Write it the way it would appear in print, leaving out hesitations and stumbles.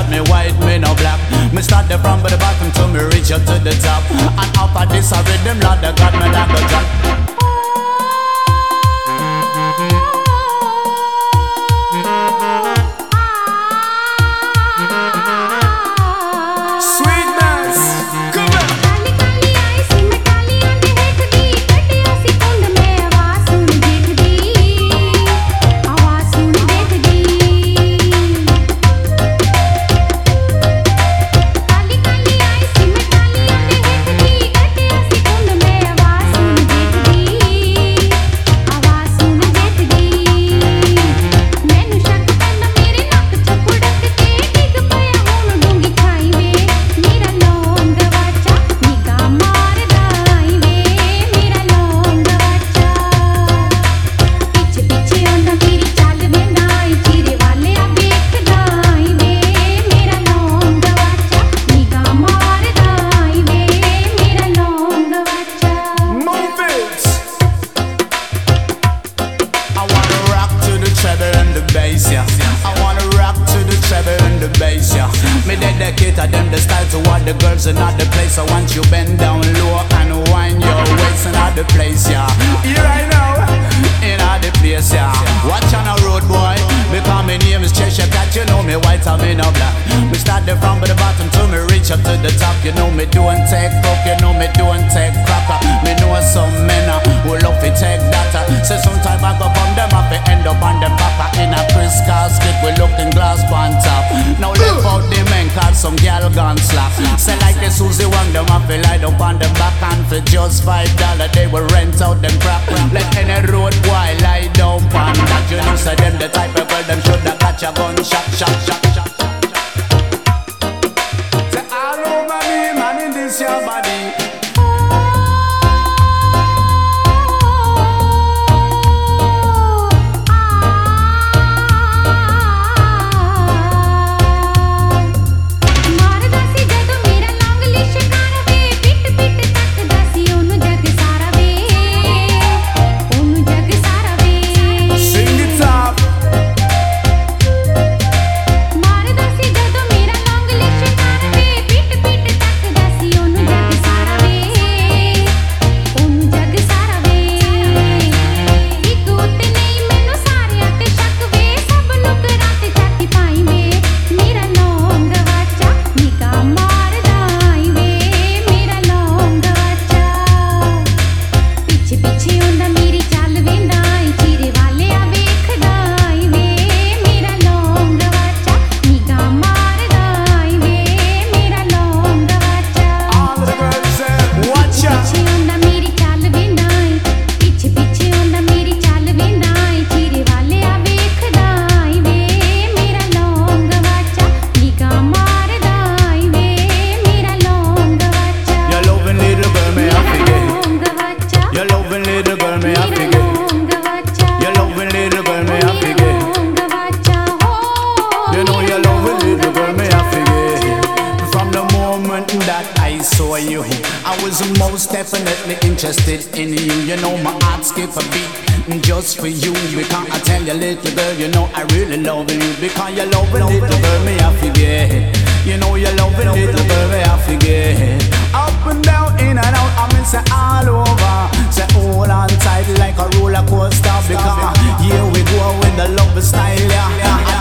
that me white, me no black. Me start there from the bottom till me reach up to the top. And after this I rhythm, Lord the God, me like a drop. And not the place. I want you bend down low and wind your waist. And not the place, yeah. Here I know, in all the place, yeah. Watch on a road, boy, because my name is Cheshire Cat. You know me white, I me no black. We start there from the bottom till me reach up to the top. You know me don't take coke, you know me don't take cracker. Me know some men who love to take data. So sometime I go from them up and end up on them papa. In a Chris casket, we looking glass on top. Now left out the men, cause some gal gone slack. Say like the Susie Wang, them have to lie up on them back. And for just $5 they will rent out them crap. Let any road boy lie down on that. You know say them the type of girl them should have catch a gun shot. Say all over me man in this your body. Definitely interested in you. You know my heart skip a beat just for you. Because I tell you little girl, you know I really love you. Because you love a little girl, me I forget. You know you love a little girl, me I forget. Up and down, in and out, I mean say all over. Say hold on tight like a roller coaster. Because here we go with the love style, yeah.